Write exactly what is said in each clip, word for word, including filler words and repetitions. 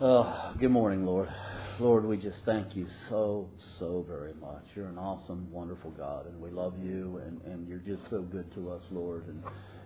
Oh, good morning, Lord. Lord, we just thank you so, so very much. You're an awesome, wonderful God, and we love you, and, and you're just so good to us, Lord. And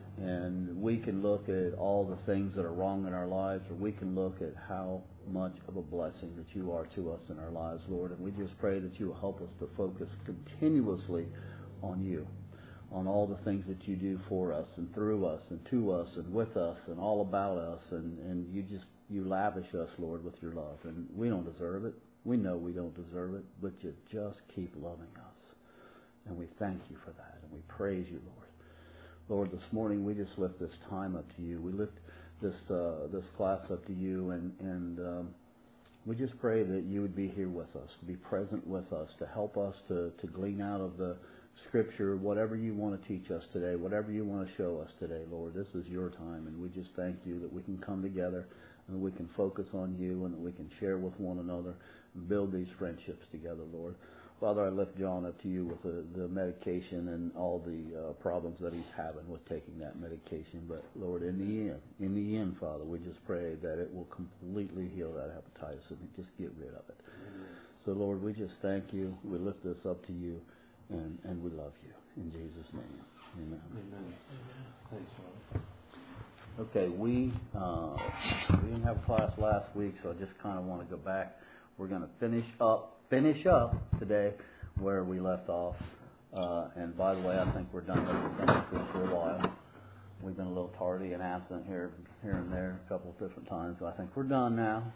and we can look at all the things that are wrong in our lives, or we can look at how much of a blessing that you are to us in our lives, Lord. And we just pray that you will help us to focus continuously on you, on all the things that you do for us and through us and to us and with us and all about us. And, and you just, you lavish us, Lord, with your love. And we don't deserve it. We know we don't deserve it, but you just keep loving us. And we thank you for that. And we praise you, Lord. Lord, this morning we just lift this time up to you. We lift this uh, this class up to you, and, and um, we just pray that you would be here with us, to be present with us, to help us to, to glean out of the Scripture whatever you want to teach us today, whatever you want to show us today, Lord. This is your time, and we just thank you that we can come together and we can focus on you and that we can share with one another and build these friendships together, Lord. Father, I lift John up to you with the, the medication and all the uh, problems that he's having with taking that medication. But, Lord, in the end, in the end, Father, we just pray that it will completely heal that hepatitis and just get rid of it. Amen. So, Lord, we just thank you. We lift this up to you, and, and we love you. In Jesus' name, amen. Amen. Thanks, Father. Okay, we, uh, we didn't have a class last week, so I just kind of want to go back. We're going to finish up. Finish up today where we left off. Uh, and by the way, I think we're done with the Sunday school for a while. We've been a little tardy and absent here, here and there a couple of different times, but I think we're done now.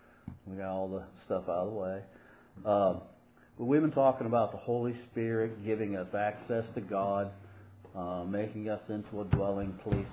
We got all the stuff out of the way. Uh, but we've been talking about the Holy Spirit giving us access to God, uh, making us into a dwelling place,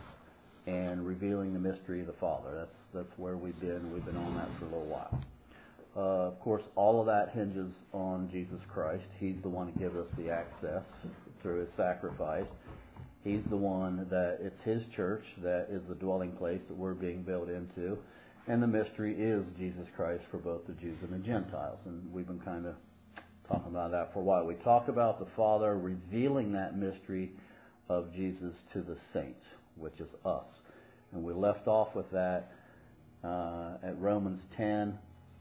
and revealing the mystery of the Father. That's that's where we've been. We've been on that for a little while. Uh, of course, all of that hinges on Jesus Christ. He's the one who gives us the access through His sacrifice. He's the one that it's His church that is the dwelling place that we're being built into. And the mystery is Jesus Christ for both the Jews and the Gentiles. And we've been kind of talking about that for a while. We talked about the Father revealing that mystery of Jesus to the saints, which is us. And we left off with that uh, at Romans ten.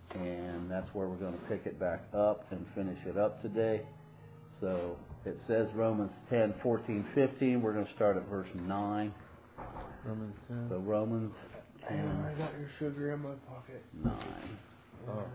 And that's where we're going to pick it back up and finish it up today. So it says Romans ten, fourteen, fifteen. We're going to start at verse nine. Romans ten. So Romans ten. I got your sugar in my pocket. nine. Oh. Oh.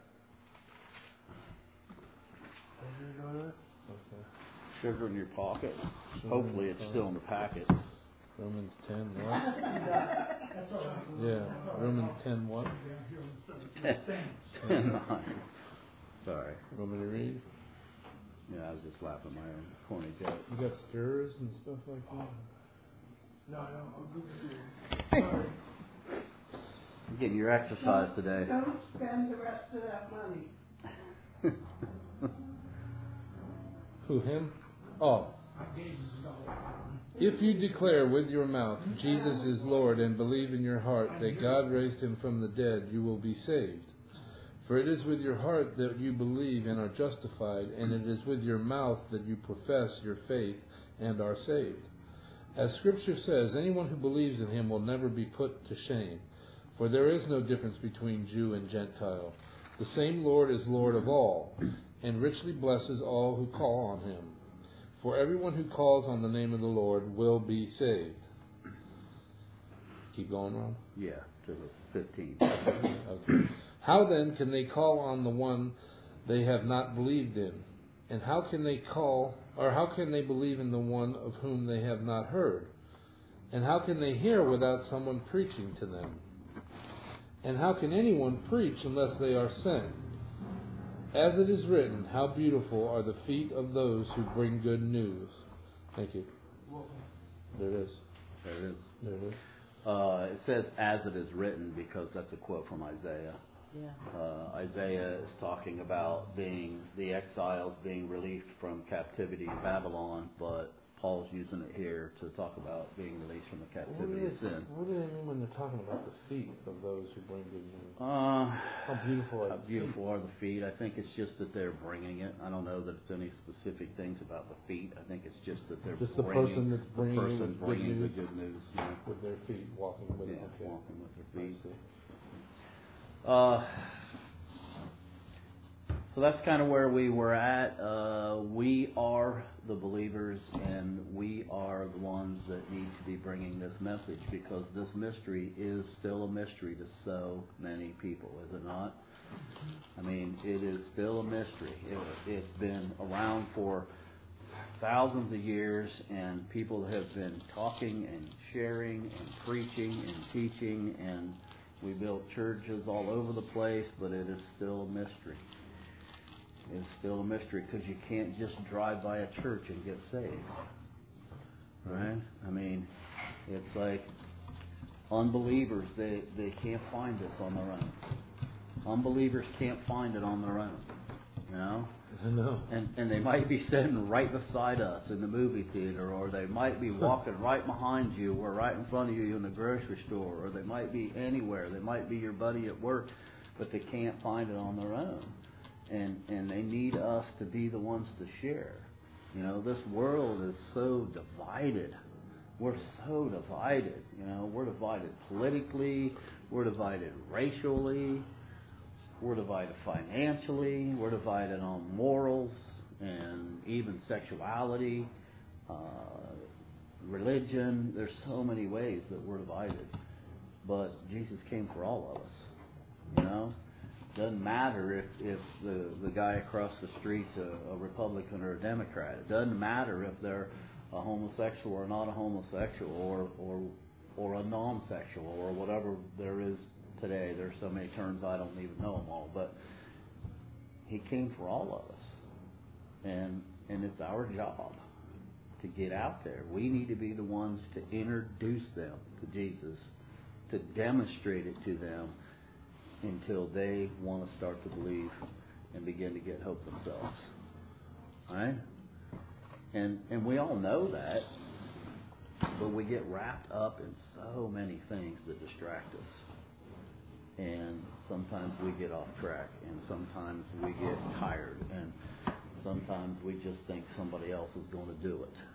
Did you know that? Okay. Sugar in your pocket? Sugar Hopefully in it's your still in the packet. Romans ten what? Yeah. Romans ten what? ten, nine. Sorry. Want me to read? Yeah, I was just laughing at my own corny joke. You got stirrers and stuff like that? No, no, I'll give it to you. Sorry. You're getting your exercise today. Don't spend the rest of that money. Who, him? Oh. If you declare with your mouth Jesus is Lord and believe in your heart that God raised him from the dead, you will be saved. For it is with your heart that you believe and are justified, and it is with your mouth that you profess your faith and are saved. As Scripture says, anyone who believes in him will never be put to shame. For there is no difference between Jew and Gentile. The same Lord is Lord of all, and richly blesses all who call on him. For everyone who calls on the name of the Lord will be saved. Keep going, Ron? Yeah, to the fifteen. Okay. How then can they call on the one they have not believed in? And how can they call, or how can they believe in the one of whom they have not heard? And how can they hear without someone preaching to them? And how can anyone preach unless they are sent? As it is written, how beautiful are the feet of those who bring good news. Thank you. There it is. There it is. There it is. Uh, it says, as it is written, because that's a quote from Isaiah. Yeah. Uh, Isaiah is talking about being the exiles being released from captivity in Babylon, but Paul's using it here to talk about being released from the captivity of sin. What do they mean when they're talking about the feet of those who bring good news? Uh, how beautiful are how the beautiful feet? are the feet? I think it's just that they're bringing it. I don't know that it's any specific things about the feet. I think it's just that they're just the bringing, person that's bringing, the person the bringing good the good news. Yeah. With their feet, walking with Yeah, it. Okay. walking with their feet. Uh, so that's kind of where we were at. Uh, we are the believers, and we are the ones that need to be bringing this message, because this mystery is still a mystery to so many people, is it not? I mean, it is still a mystery. It, it's been around for thousands of years, and people have been talking and sharing and preaching and teaching, and we built churches all over the place, but it is still a mystery. It's still a mystery, because you can't just drive by a church and get saved. Right? I mean, it's like unbelievers, they, they can't find this on their own. Unbelievers can't find it on their own. You know? I know. And and they might be sitting right beside us in the movie theater, or they might be walking right behind you, or right in front of you in the grocery store, or they might be anywhere. They might be your buddy at work, but they can't find it on their own. And and they need us to be the ones to share. You know, this world is so divided. We're so divided. You know, we're divided politically. We're divided racially. We're divided financially. We're divided on morals and even sexuality, uh, religion. There's so many ways that we're divided. But Jesus came for all of us. You know? Doesn't matter if, if the, the guy across the street's a, a Republican or a Democrat. It doesn't matter if they're a homosexual or not a homosexual, or or or a non-sexual, or whatever there is today. There's so many terms I don't even know them all. But he came for all of us. And and it's our job to get out there. We need to be the ones to introduce them to Jesus, to demonstrate it to them, until they want to start to believe and begin to get hope themselves. Right? And and we all know that, but we get wrapped up in so many things that distract us. And sometimes we get off track, and sometimes we get tired, and sometimes we just think somebody else is going to do it.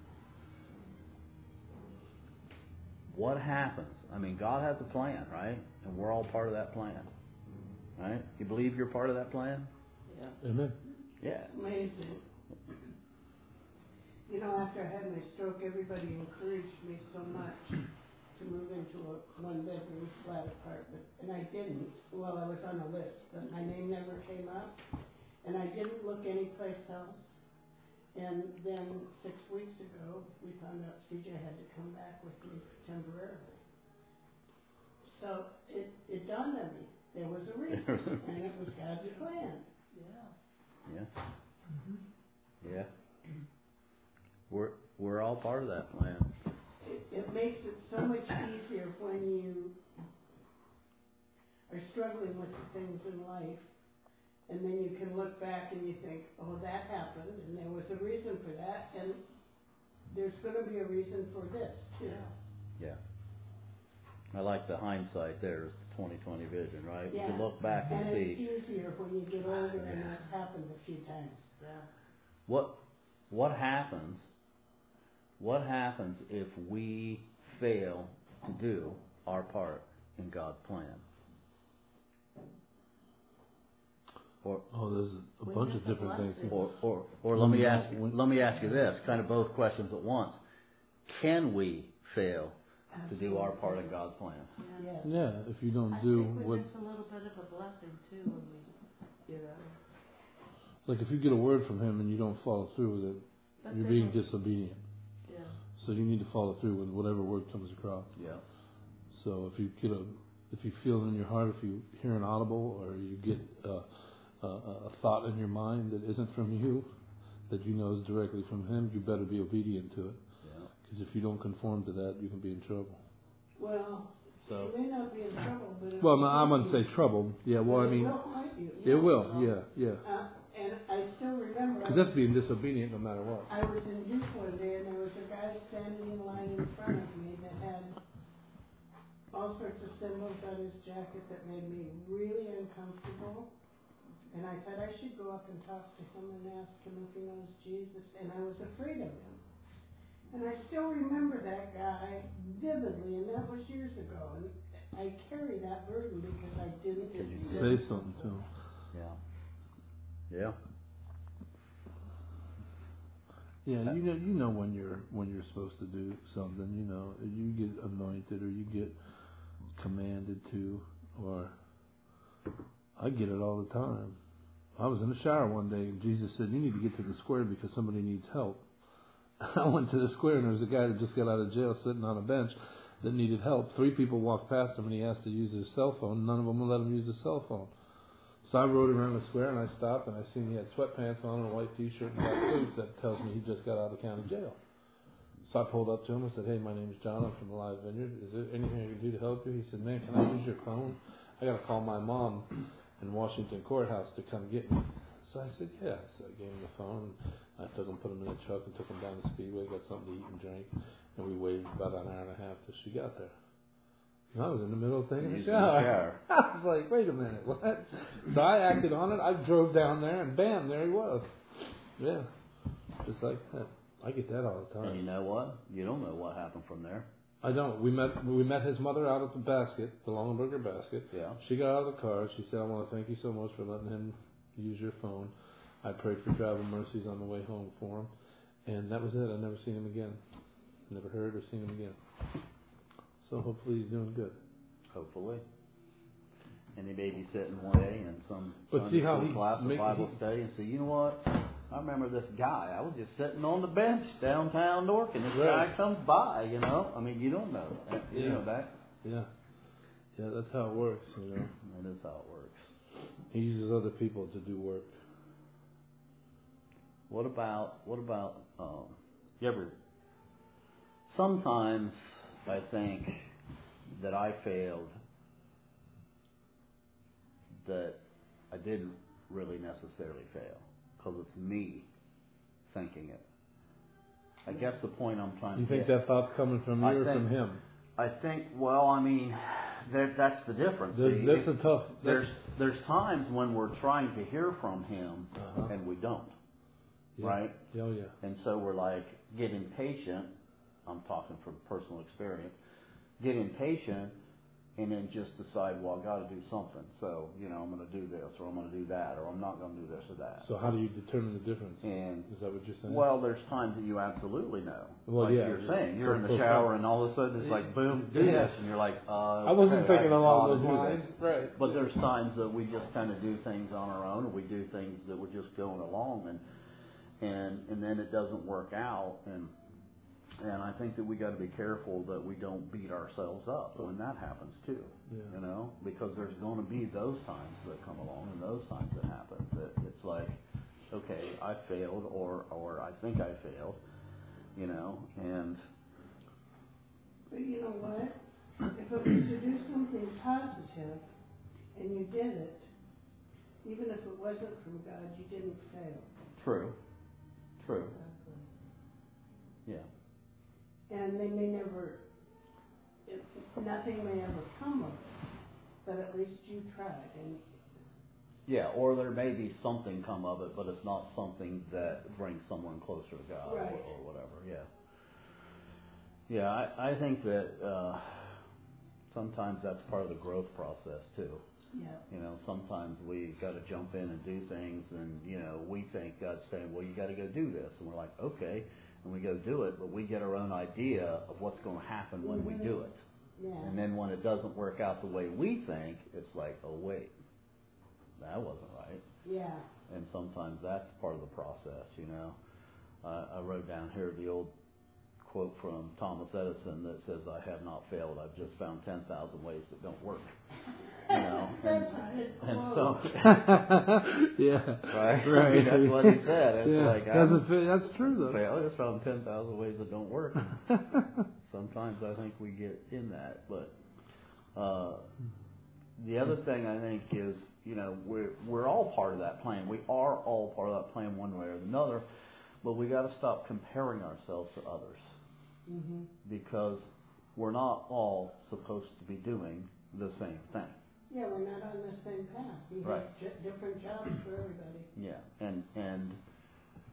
What happens? I mean, God has a plan, right? And we're all part of that plan, right? You believe you're part of that plan? Yeah. Amen. Yeah. Amazing. You know, after I had my stroke, everybody encouraged me so much to move into a one-bedroom flat apartment. And I didn't. Well, I was on a list, but my name never came up. And I didn't look anyplace else. And then six weeks ago, we found out C J had to come back with me temporarily. So it, it dawned on me. There was a reason, and it was God's plan. Yeah. Yeah. Mm-hmm. Yeah. We're we're all part of that plan. It, it makes it so much easier when you are struggling with the things in life, and then you can look back and you think, oh, that happened, and there was a reason for that, and there's going to be a reason for this, too. Yeah. I like the hindsight there, twenty twenty vision, right? Yeah. You can look back and, and see. it's easier when you get older, and that's happened a few times. Yeah. What what happens? What happens if we fail to do our part in God's plan? Or, Oh, there's a We bunch miss of the different things. blessing. or, or, or let me ask you, let me ask you this, kind of both questions at once. Can we fail to do our part in God's plan? Yeah. Yes. Yeah, if you don't I do think we what, miss a little bit of a blessing too when we, you know. like if you get a word from Him and you don't follow through with it, But you're then being we- disobedient. Yeah. So you need to follow through with whatever word comes across. Yeah. So if you get a, if you feel in your heart, if you hear an audible, or you get a, a, a thought in your mind that isn't from you, that you know is directly from Him, you better be obedient to it. Yeah. Because if you don't conform to that, you can be in trouble. Well, So you may not be in trouble, but it Well, will no, I'm going to hurt say you. trouble. Yeah, well, I But mean, it will hurt you. it will. Well, Yeah, yeah. Uh, and I still remember. Because that's being disobedient no matter what. I was in Duke one day, and there was a guy standing in line in front of me that had all sorts of symbols on his jacket that made me really uncomfortable. And I thought I should go up and talk to him and ask him if he knows Jesus, and I was afraid of him. And I still remember that guy vividly, and that was years ago. And I carry that burden because I didn't because say something to them. Yeah. Yeah. Yeah, you know, you know when you're when you're supposed to do something. You know, you get anointed or you get commanded to, or I get it all the time. I was in the shower one day and Jesus said, "You need to get to the square because somebody needs help." I went to the square and there was a guy that just got out of jail sitting on a bench that needed help. Three people walked past him and he asked to use his cell phone. None of them would let him use his cell phone. So I rode around the square and I stopped and I seen he had sweatpants on and a white t-shirt and black boots. That tells me he just got out of county jail. So I pulled up to him and said, "Hey, my name's John. I'm from the Live Vineyard. Is there anything I can do to help you?" He said, "Man, can I use your phone? I got to call my mom in Washington Courthouse to come get me." So I said, "Yeah." So I gave him the phone. And I took him, put him in the truck and took him down to Speedway, got something to eat and drink. And we waited about an hour and a half till she got there. And I was in the middle of taking a shower. I was like, wait a minute, what? So I acted on it. I drove down there, and bam, there he was. Yeah, just like that. I get that all the time. And you know what? You don't know what happened from there. I don't. We met we met his mother out at the basket, the Longenberger basket. Yeah. She got out of the car. She said, "I want to thank you so much for letting him use your phone. I prayed for travel mercies on the way home for him." And that was it. I never seen him again. Never heard or seen him again. So hopefully he's doing good. Hopefully. And he may be sitting one day in some But Sunday see how school he class or make- Bible he- study and say, "You know what? I remember this guy. I was just sitting on the bench downtown Newark, and this Right. guy comes by, you know? I mean, you don't know. You Yeah. know that? Yeah. Yeah, that's how it works, you know. That is how it works. He uses other people to do work. What about, what about, um, you ever, sometimes I think that I failed, that I didn't really necessarily fail, because it's me thinking it. I guess the point I'm trying You to think get, that thought's coming from you I or think- from him? I think, well, I mean, that, that's the difference. There's, See, that's if- a tough... there's, That's, there's times when we're trying to hear from him, Uh-huh. and we don't, yeah. right? Oh, yeah. And so we're like, get impatient. I'm talking from personal experience. Get impatient and then just decide, well, I got to do something. So, you know, I'm going to do this or I'm going to do that or I'm not going to do this or that. So how do you determine the difference? And, Is that what you're saying? well, there's times that you absolutely know. Well, like yeah, you're yeah. saying. You're So in the close shower up. and all of a sudden it's like, boom, do Yeah. this. And you're like, uh, I wasn't okay, thinking I along ought to those do lines. this. Right. But there's times that we just kind of do things on our own, or we do things that we're just going along, and and and then it doesn't work out, and and I think that we got to be careful that we don't beat ourselves up when that happens too. Yeah. You know, because there's going to be those times that come along and those times that happen that it's like, okay, I failed, or or I think I failed, you know, and But you know what? If it was to do something positive and you did it, even if it wasn't from God, you didn't fail. true, true, yeah. And they may never, if, nothing may ever come of it, but at least you tried. And Yeah, or there may be something come of it, but it's not something that brings someone closer to God, Right. or, or whatever. Yeah. Yeah, I, I think that uh, sometimes that's part of the growth process too. yeah, You know, sometimes we got to jump in and do things, and you know, we think God's saying, "Well, you got to go do this," and we're like, "Okay," and we go do it, but we get our own idea of what's going to happen when we do it. yeah. And then when it doesn't work out the way we think, it's like, oh wait, that wasn't right. Yeah. And sometimes that's part of the process, you know. Uh, I wrote down here the old quote from Thomas Edison that says, "I have not failed. I've just found ten thousand ways that don't work." You know, and, That's a good and quote. so, yeah. right? Right. I mean, that's what he said. It's yeah. like, I Doesn't haven't fit. That's true though. failed. I just found ten thousand ways that don't work. Sometimes I think we get in that, but uh, the other thing I think is, you know, we're we're all part of that plan. We are all part of that plan, one way or another. But we got to stop comparing ourselves to others, Mm-hmm. because we're not all supposed to be doing the same thing. Yeah, we're not on the same path. He Right. has j- different jobs for everybody. Yeah, and and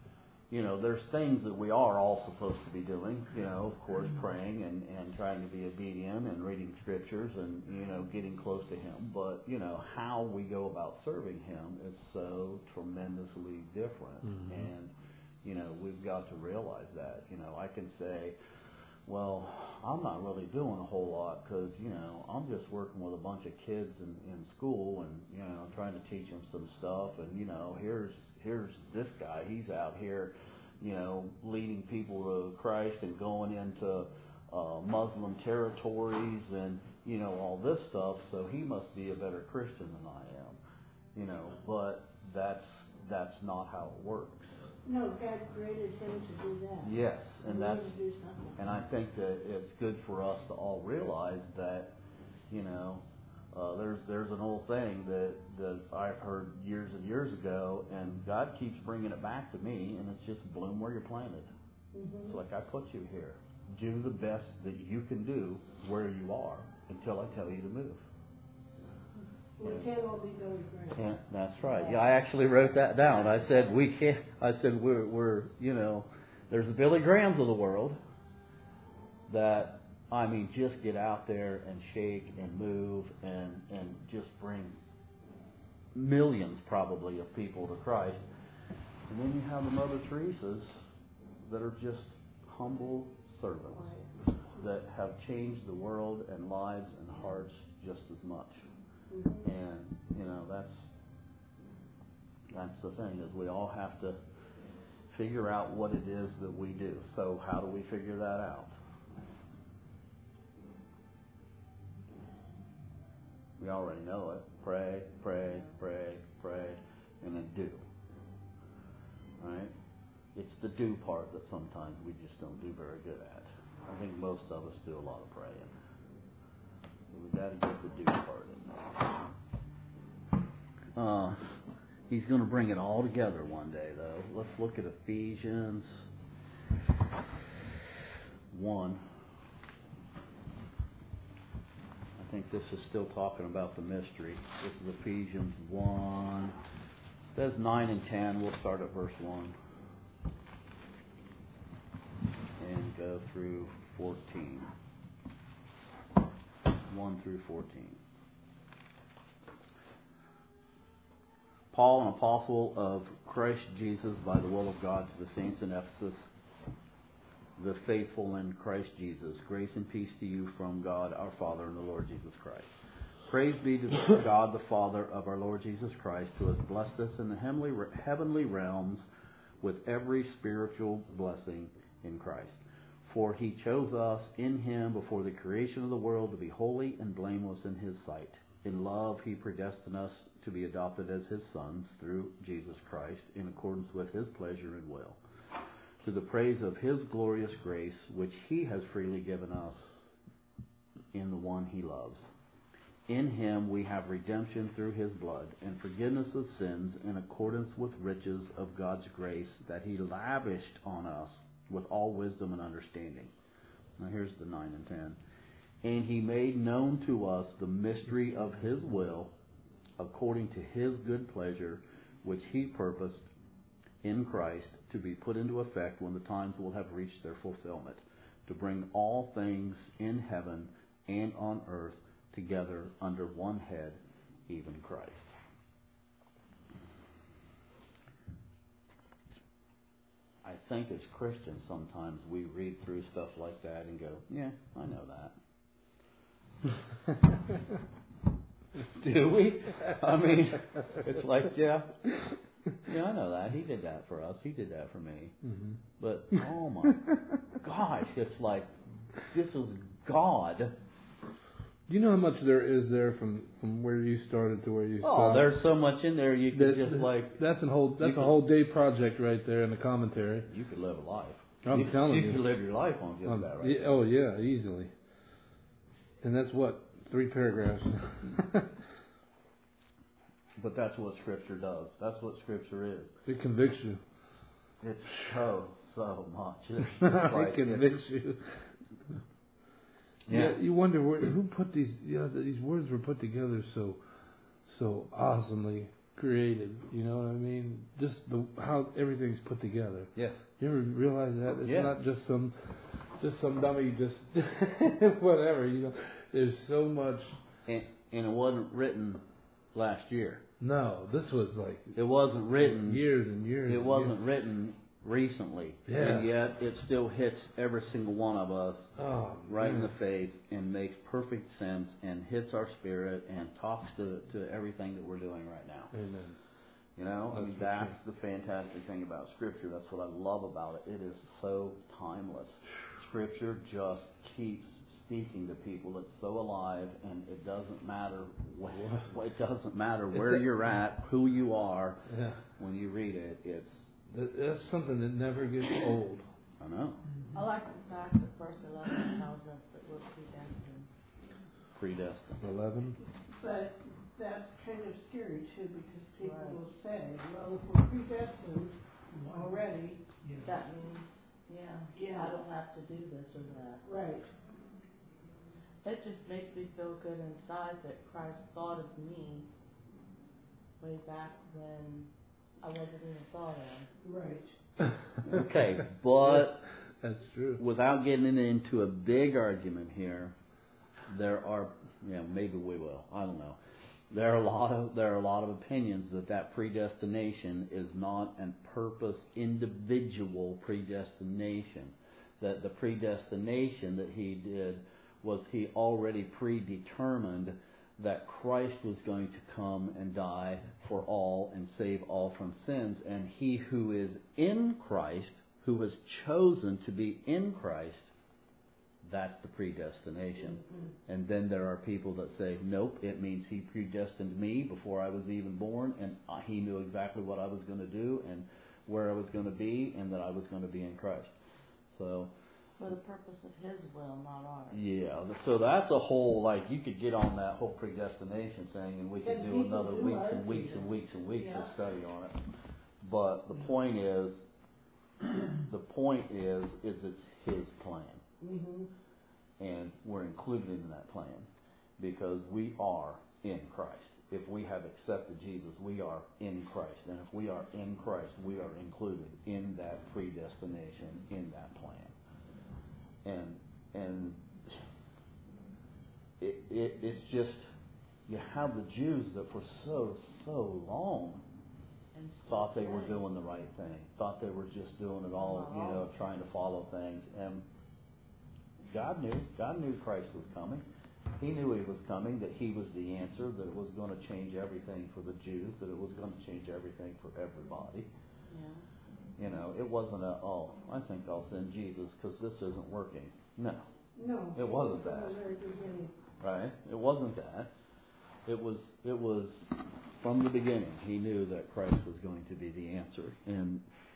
you know, there's things that we are all supposed to be doing, you know, of course, praying and, and trying to be obedient and reading scriptures and, you know, getting close to Him. But, you know, how we go about serving Him is so tremendously different. Mm-hmm. And, you know, we've got to realize that. You know, I can say, well, I'm not really doing a whole lot because, you know, I'm just working with a bunch of kids in, in school and, you know, trying to teach them some stuff. And, you know, here's here's this guy. He's out here, you know, leading people to Christ and going into uh, Muslim territories and, you know, all this stuff. So he must be a better Christian than I am, you know. But that's that's not how it works. No, God created him to do that. Yes, and he that's to do something. and I think that it's good for us to all realize that, you know, uh, there's there's an old thing that that I've heard years and years ago, and God keeps bringing it back to me, and it's just bloom where you're planted. Mm-hmm. It's like I put you here. Do the best that you can do where you are until I tell you to move. We can't all be Billy Graham. Yeah, that's right. Yeah, I actually wrote that down. I said we can't. I said we're we're you know, there's the Billy Grahams of the world that, I mean, just get out there and shake and move and and just bring millions probably of people to Christ. And then you have the Mother Teresa's that are just humble servants that have changed the world and lives and hearts just as much. And, you know, that's that's the thing, is we all have to figure out what it is that we do. So how do we figure that out? We already know it. Pray, pray, pray, pray, and then do. Right? It's the do part that sometimes we just don't do very good at. I think most of us do a lot of praying. We've got to get the do part in there. Uh, he's going to bring it all together one day, though. Let's look at Ephesians one. I think this is still talking about the mystery. This is Ephesians one. It says nine and ten. We'll start at verse one and go through fourteen. one through fourteen. Paul, an apostle of Christ Jesus by the will of God, to the saints in Ephesus, the faithful in Christ Jesus. Grace and peace to you from God our Father and the Lord Jesus Christ. Praise be to God the Father of our Lord Jesus Christ, who has blessed us in the heavenly, heavenly realms with every spiritual blessing in Christ. For he chose us in him before the creation of the world to be holy and blameless in his sight. In love he predestined us to be adopted as his sons through Jesus Christ, in accordance with his pleasure and will, to the praise of his glorious grace, which he has freely given us in the one he loves. In him we have redemption through his blood, and forgiveness of sins in accordance with riches of God's grace that he lavished on us with all wisdom and understanding. Now here's the nine and ten. And he made known to us the mystery of his will, according to his good pleasure, which he purposed in Christ to be put into effect when the times will have reached their fulfillment, to bring all things in heaven and on earth together under one head, even Christ. I think as Christians sometimes we read through stuff like that and go, yeah, I know that. Do we? I mean, it's like, yeah, yeah, I know that. He did that for us. He did that for me. Mm-hmm. But, oh my gosh, it's like, this is God. Do you know how much there is there from, from where you started to where you stopped? Oh, there's so much in there you could that, just like... That's a whole that's could, a whole day project right there in the commentary. You could live a life. I'm you, telling you. You could live your life on just um, that, right? Yeah, oh, yeah, easily. And that's what? Three paragraphs. But that's what Scripture does. That's what Scripture is. It convicts you. It's so, so much. It's just like, it convicts you. Yeah. yeah, you wonder where, who put these. Yeah, these words were put together so, so awesomely created. You know what I mean? Just the how everything's put together. Yes. You ever realize that it's Yeah. not just some just some dummy just whatever. You know, there's so much. And, and it wasn't written last year. No, this was like It wasn't written. years and years. It and wasn't years. written recently. Yeah. And yet it still hits every single one of us Oh, right man. in the face and makes perfect sense and hits our spirit and talks to, to everything that we're doing right now. Amen. You know, I That's mean, for that's the fantastic thing about Scripture. That's what I love about it. It is so timeless. Scripture just keeps speaking to people. It's so alive, and it doesn't matter what, it doesn't matter where It's a- you're at, who you are. Yeah. When you read it, it's That- That's something that never gets old. I know I like the fact that verse eleven tells us that we're predestined. predestined. Eleven. But that's kind of scary too, because people Right. will say, well, if we're predestined already, That means, yeah, Yeah. I don't have to do this or that. right, It just makes me feel good inside that Christ thought of me way back when I wasn't even thought of. right. Okay, but That's true. without getting into a big argument here, there are, you know, maybe we will. I don't know. There are a lot of there are a lot of opinions that that predestination is not a purpose, individual predestination. That the predestination that he did was he already predetermined that Christ was going to come and die for all and save all from sins, and he who is in Christ, who was chosen to be in Christ, that's the predestination. Mm-hmm. And then there are people that say, nope, it means he predestined me before I was even born, and he knew exactly what I was going to do and where I was going to be, and that I was going to be in Christ. So, For the purpose of his will, not ours. yeah, so that's a whole, like, you could get on that whole predestination thing, and we could And do people another do weeks and argue weeks that. and weeks and weeks of Yeah. study on it. But the point is, the point is, is it's his plan. Mm-hmm. And we're included in that plan because we are in Christ. If we have accepted Jesus, we are in Christ. And if we are in Christ, we are included in that predestination, in that plan. And and it, it it's just, you have the Jews that for so, so long And thought they were today, doing the right thing, thought they were just doing it all, you know, trying to follow things. And God knew. God knew Christ was coming. He knew he was coming, that he was the answer, that it was going to change everything for the Jews, that it was going to change everything for everybody. Yeah. You know, it wasn't a, oh, I think I'll send Jesus because this isn't working. No, No. It wasn't from that. the very beginning. right? It wasn't that. It was, it was from the beginning. He knew that Christ was going to be the answer, and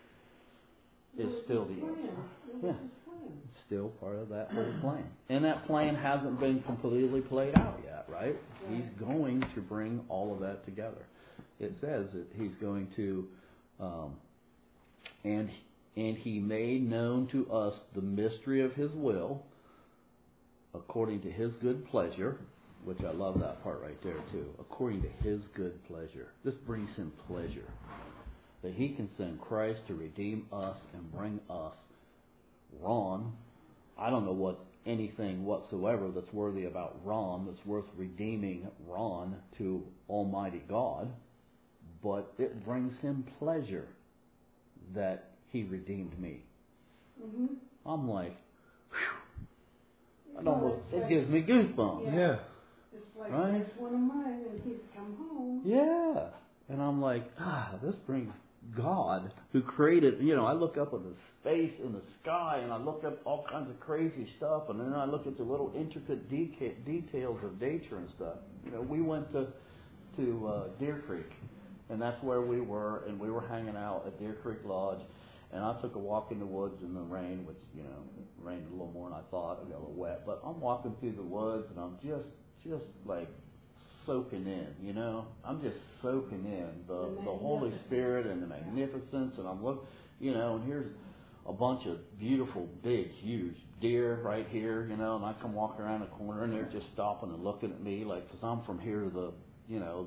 It is was still his the plan. answer. It was Yeah. his plan. It's still part of that whole plan. And that plan hasn't been completely played out yet, right? He's going to bring all of that together. It says that he's going to, um, and and he made known to us the mystery of his will, according to his good pleasure, which I love that part right there too. According to his good pleasure. This brings him pleasure. That he can send Christ to redeem us and bring us, Ron, I don't know what anything whatsoever that's worthy about Ron, that's worth redeeming Ron to Almighty God, but it brings him pleasure that he redeemed me. Mm-hmm. I'm like, whew, it Well, almost, it's it like- gives me goosebumps. Yeah. Yeah. It's like, Right? there's one of mine, and he's come home. Yeah. And I'm like, ah, this brings God, who created, you know, I look up at the space in the sky, and I look up all kinds of crazy stuff, and then I look at the little intricate deca- details of nature and stuff. You know, we went to to uh, Deer Creek, and that's where we were, and we were hanging out at Deer Creek Lodge, and I took a walk in the woods in the rain, which, you know, it rained a little more than I thought. I got a little wet, but I'm walking through the woods, and I'm just, just like soaking in, you know. I'm just soaking in the The the Holy magnificence. Spirit and the magnificence, and I'm look, you know, and here's a bunch of beautiful, big, huge deer right here, you know, and I come walking around the corner, and they're just stopping and looking at me, like, because I'm from here to the, you know, the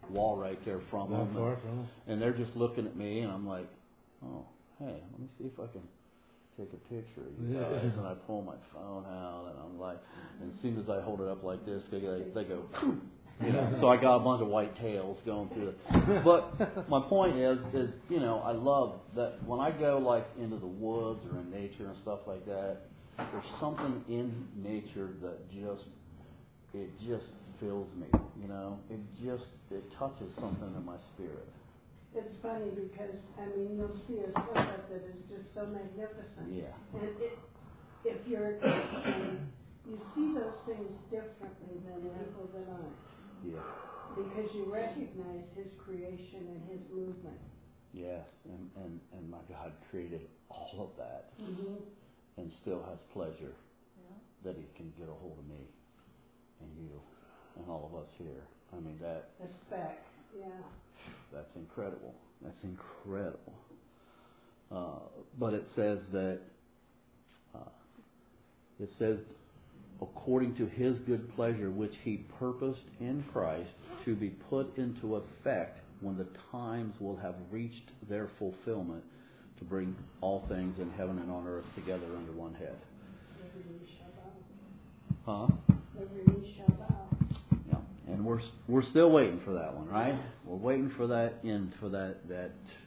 wall right there from Not them. far And, from them. and they're just looking at me, and I'm like, oh, hey, let me see if I can take a picture of you Yeah. guys. And I pull my phone out, and I'm like, and as soon as I hold it up like this, they, they, they go, poof. You know, so I got a bunch of white tails going through it. But my point is, is you know, I love that when I go like into the woods or in nature and stuff like that. There's something in nature that just it just fills me. You know, it just it touches something in my spirit. It's funny because, I mean, you'll see a sunset that is just so magnificent. Yeah. And it, if you're a Christian, you see those things differently than people that aren't. Yeah. Because you recognize His creation and His movement. Yes, and, and, and my God created all of that Mm-hmm. and still has pleasure Yeah. that He can get a hold of me and you and all of us here. I mean, that A speck, yeah. that's incredible. That's incredible. Uh, but it says that uh, it says according to His good pleasure, which He purposed in Christ to be put into effect when the times will have reached their fulfillment, to bring all things in heaven and on earth together under one head. Every knee shall bow. Huh? Every knee shall bow. Yeah. And we're we're still waiting for that one, right? We're waiting for that end, for that that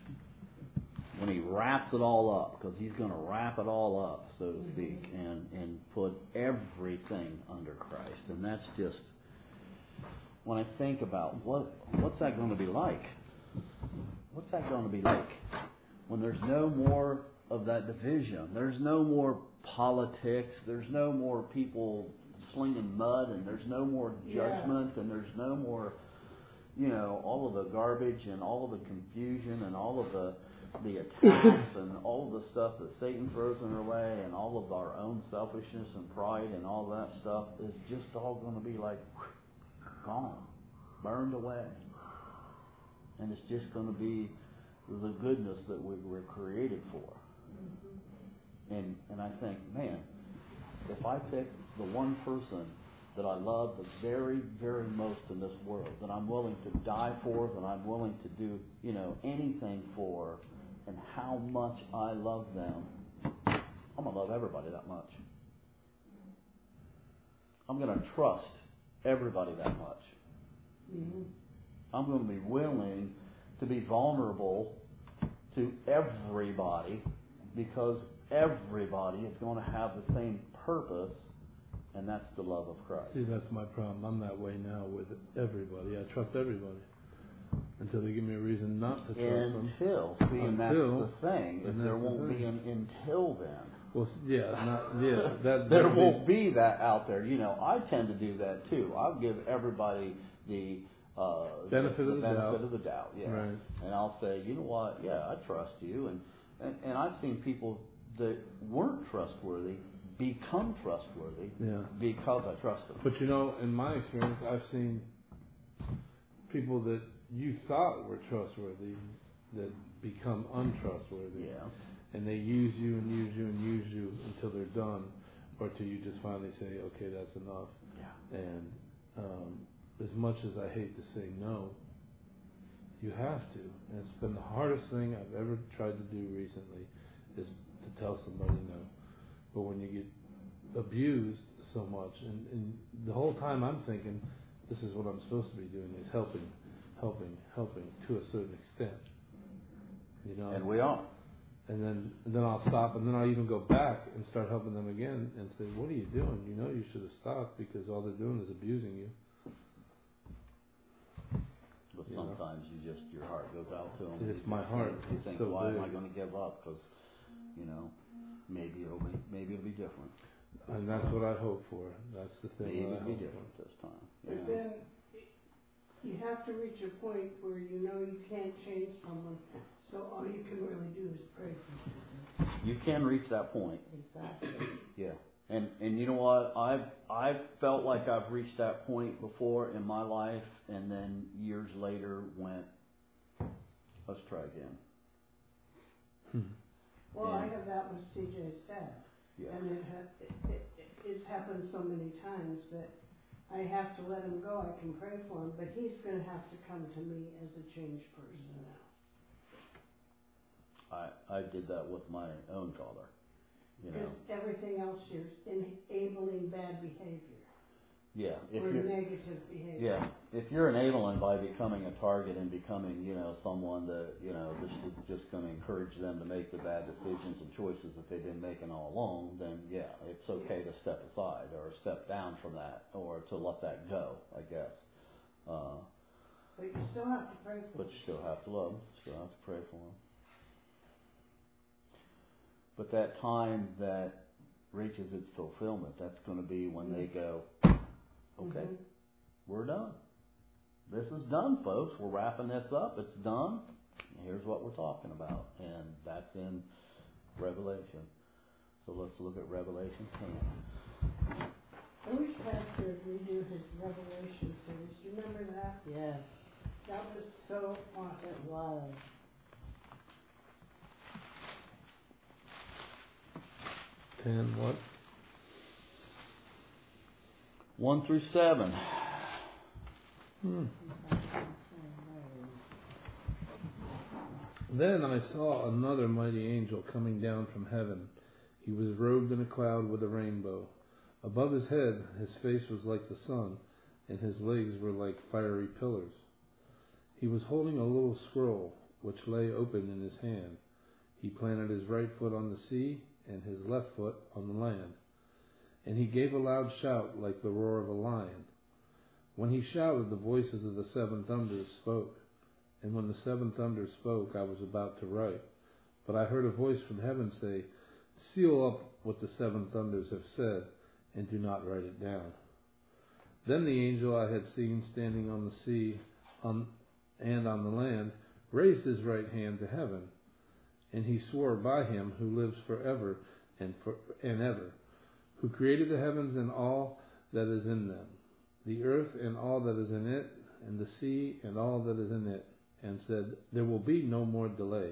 when He wraps it all up, because He's going to wrap it all up, so to speak, and, and put everything under Christ. And that's just, when I think about what what's that going to be like? What's that going to be like? When there's no more of that division, there's no more politics, there's no more people slinging mud, and there's no more judgment, yeah. and there's no more, you know, all of the garbage and all of the confusion and all of the the attacks and all of the stuff that Satan throws in our way, and all of our own selfishness and pride and all that stuff is just all going to be like whew, gone, burned away. And it's just going to be the goodness that we were created for. Mm-hmm. And and I think, man, if I pick the one person that I love the very, very most in this world, that I'm willing to die for, that I'm willing to do, you know, anything for, and how much I love them, I'm going to love everybody that much. I'm going to trust everybody that much. Mm-hmm. I'm going to be willing to be vulnerable to everybody, because everybody is going to have the same purpose, and that's the love of Christ. See, that's my problem. I'm that way now with everybody. I trust everybody until they give me a reason not to trust them. Until, see, and that's the thing, is there won't be an until then. Well, yeah, not yeah. That there won't be that out there. You know, I tend to do that too. I'll give everybody the uh, benefit, the, the of, the benefit doubt. of the doubt. Yeah, right. And I'll say, you know what? Yeah, I trust you, and, and and I've seen people that weren't trustworthy become trustworthy, yeah. because I trust them. But you know, in my experience, I've seen people that you thought were trustworthy that become untrustworthy. Yeah. And they use you and use you and use you until they're done, or till you just finally say, okay, that's enough. Yeah. And um, as much as I hate to say no, you have to. And it's been the hardest thing I've ever tried to do recently, is to tell somebody no. But when you get abused so much, and, and the whole time I'm thinking, this is what I'm supposed to be doing, is helping, helping, helping to a certain extent. You know. And we are. And then, and then I'll stop, and then I'll even go back and start helping them again, and say, "What are you doing? You know, you should have stopped, because all they're doing is abusing you." But you sometimes know? you just your heart goes out to them. It's my heart. You it's think, so why big. am I going to give up? Because, you know, maybe it'll be maybe it'll be different. And that's what I hope for. That's the thing. Maybe it'll be different for. this time. But know? Then you have to reach a point where you know you can't change someone. So all you can really do is pray for them. You can reach that point. Exactly. Yeah. And and you know what? I've I've felt like I've reached that point before in my life, and then years later went, let's try again. Hmm. Well, and I have that with C J's dad. Yeah. And it, ha- it, it it's happened so many times that I have to let him go. I can pray for him, but he's going to have to come to me as a changed person now. I, I did that with my own father, you know. Because everything else you're enabling bad behavior. Yeah. If or you're, negative behavior. Yeah. If you're enabling by becoming a target and becoming, you know, someone that, you know, this is just going to encourage them to make the bad decisions and choices that they've been making all along, then yeah, it's okay to step aside or step down from that or to let that go, I guess. Uh, but you still have to pray for But them. you still have to love them. Still have to pray for them. But that time that reaches its fulfillment, that's going to be when they go, okay, Mm-hmm. we're done. This is done, folks. We're wrapping this up. It's done. Here's what we're talking about. And that's in Revelation. So let's look at Revelation ten. I wish Pastor would redo his Revelation series. Do you remember that? Yes, That was so awesome. it was. Ten what? one through seven. Hmm. Then I saw another mighty angel coming down from heaven. He was robed in a cloud with a rainbow. Above his head, his face was like the sun, and his legs were like fiery pillars. He was holding a little scroll, which lay open in his hand. He planted his right foot on the sea, and his left foot on the land. And he gave a loud shout like the roar of a lion. When he shouted, the voices of the seven thunders spoke. And when the seven thunders spoke, I was about to write. But I heard a voice from heaven say, "Seal up what the seven thunders have said, and do not write it down." Then the angel I had seen standing on the sea on, and on the land raised his right hand to heaven. And he swore by him who lives forever and, for, and ever, who created the heavens and all that is in them, the earth and all that is in it, and the sea and all that is in it, and said, "There will be no more delay."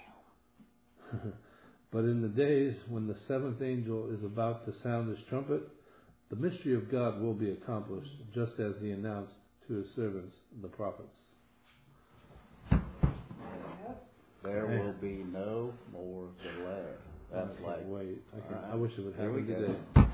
But in the days when the seventh angel is about to sound his trumpet, the mystery of God will be accomplished, just as he announced to his servants, the prophets. There will be no more delay. That's I like, can't wait. I, can, right. I wish it would Here we happen go. today.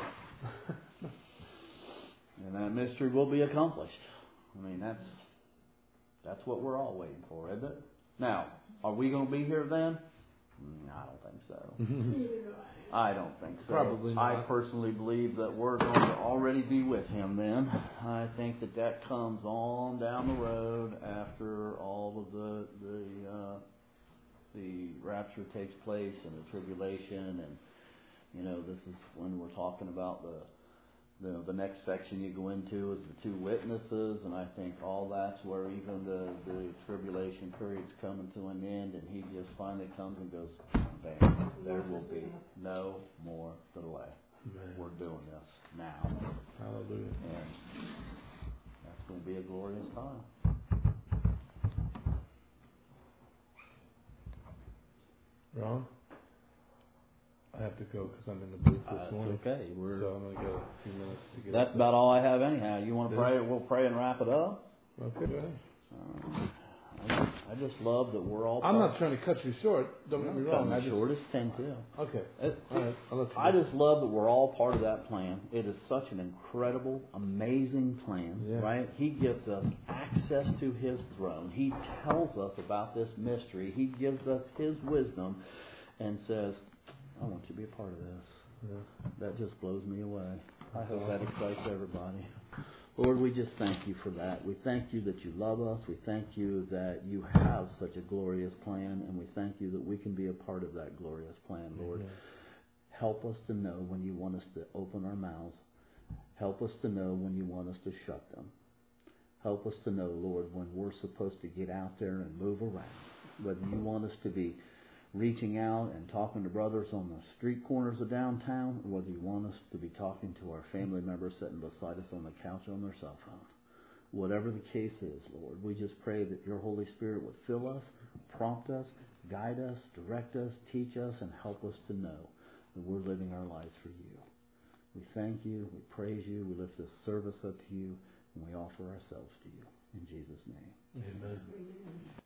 And that mystery will be accomplished. I mean, that's that's what we're all waiting for, isn't it? Now, are we going to be here then? Mm, I don't think so. I don't think so. Probably not. I personally believe that we're going to already be with him then. I think that that comes on down the road after all of the the uh, the rapture takes place and the tribulation, and you know, this is when we're talking about the the the next section you go into is the two witnesses, and I think all that's where even the the tribulation period's coming to an end, and he just finally comes and goes, bam, there will be no more delay. Man. We're doing this now. Hallelujah. And that's going to be a glorious time. Ron? I have to go because I'm in the booth this Uh, morning. it's okay. We're, So I'm going to go a few minutes to get that's up about all I have anyhow. You want to Yeah. pray? We'll pray and wrap it up. there. Okay, go ahead. Um, I, I just love that we're all. I'm not trying to cut you short. Don't get me wrong. I just, Short as ten two. Okay. It, All right. I'll let you I go. just love that we're all part of that plan. It is such an incredible, amazing plan, Yeah. right? He gives us access to His throne. He tells us about this mystery. He gives us His wisdom and says, I want you to be a part of this. Yeah. That just blows me away. I hope that excites everybody. Lord, we just thank you for that. We thank you that you love us. We thank you that you have such a glorious plan, and we thank you that we can be a part of that glorious plan, Lord. Amen. Help us to know when you want us to open our mouths. Help us to know when you want us to shut them. Help us to know, Lord, when we're supposed to get out there and move around. Whether you want us to be reaching out and talking to brothers on the street corners of downtown, or whether you want us to be talking to our family members sitting beside us on the couch on their cell phone. Whatever the case is, Lord, we just pray that your Holy Spirit would fill us, prompt us, guide us, direct us, teach us, and help us to know that we're living our lives for you. We thank you, we praise you, we lift this service up to you, and we offer ourselves to you. In Jesus' name. Amen.